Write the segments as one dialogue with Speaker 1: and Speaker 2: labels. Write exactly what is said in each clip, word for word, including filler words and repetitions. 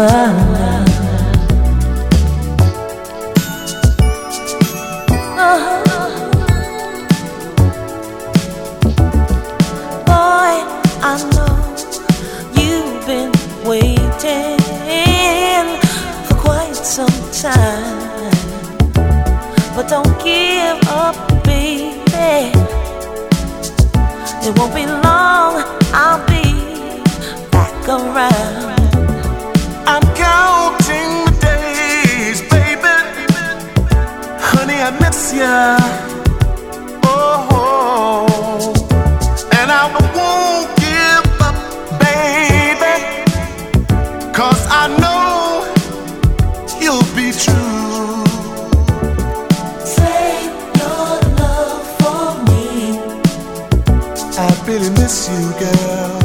Speaker 1: love. Uh-huh. Boy, I know you've been waiting for quite some time, but don't give up, baby. It won't be long, I'll be back around.
Speaker 2: I'm counting the days, baby. Honey, I miss ya. Oh, and I won't give up, baby, 'cause I know you'll be true.
Speaker 1: Save your love for me.
Speaker 2: I really miss you, girl.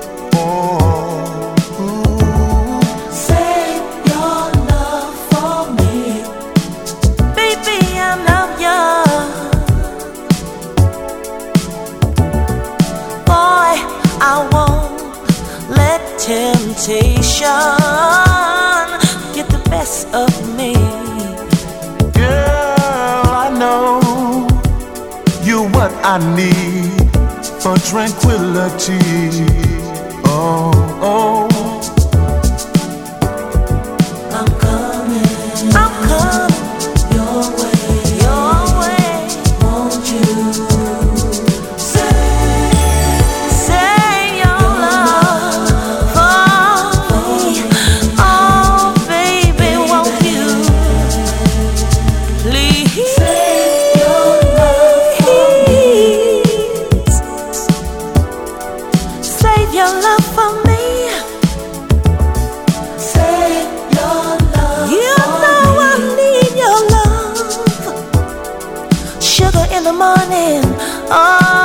Speaker 1: Temptation get the best of me.
Speaker 2: Girl, I know you're what I need for tranquility. Oh, oh.
Speaker 1: I'm coming, I'm coming your way, your way. Won't you say, say your love for me? Oh, baby, won't you please say your love for me? Save your love for me. Save your love. You know I need your love. Sugar in the morning. Oh.